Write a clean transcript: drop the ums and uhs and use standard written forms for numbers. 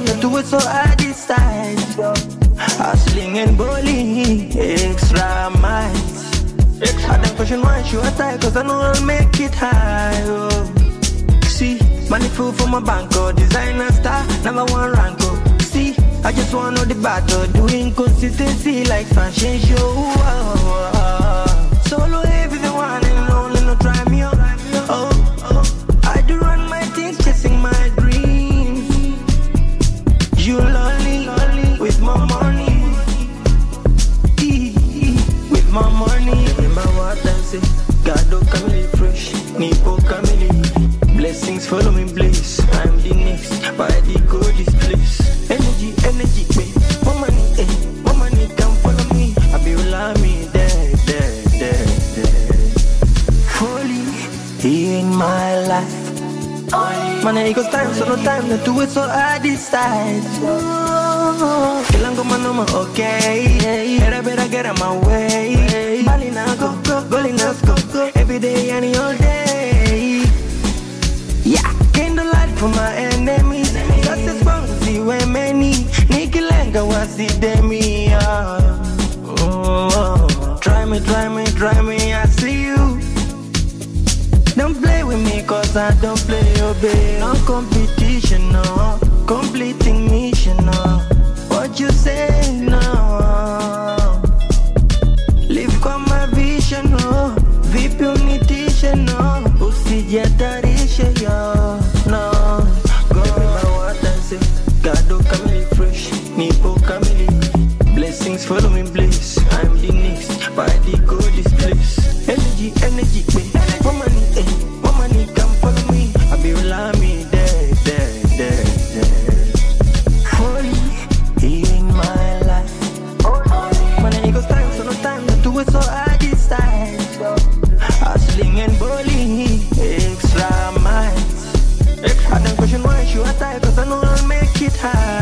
time to do it, so I decide. Hustling and bowling, extra miles. I don't question why she was tight, cause I know I'll make it high. Oh. See, money full for my bank, oh. Designer star, number one rank, oh. See, I just wanna know the battle, doing consistency like fashion show. Solo heavy, the one and only, no try me up. Oh, I do run my things, chasing my dreams. You lonely, with my money. With my money. Remember what I say, God don't come fresh, Nipo Kamili. Blessings follow me, bliss. I'm the next, by the go this place. Energy, babe. My money come follow me. I be love me, there. Fully in my life. Man, it goes time, so no time to do it, so I decide. Kilango manoma, okay. Better get on my way. Balina go, Golinas go. Every day and all day. Yeah, candlelight for my enemies. Just as long as you were many. Nikilenga was the demi. Try me, I see you. Don't play with me, cause I don't play your babe. No competition, no. Completing mission, no. What you say, no. Live kwa my vision, no. Vipi unitishe, no. Usijatarishe, yo. No. Go. Remember what I say. God don't come fresh. Nipo Kamili. Blessings follow me, bliss. I'm the next. By the go this place. Energy, babe. My money come follow me. I be love me, there. Fully in my life. Man, it goes time, so no time to do it, so I decide. Hustling and bowling, extra miles. I don't question why she was tight, cause I know I'll make it high.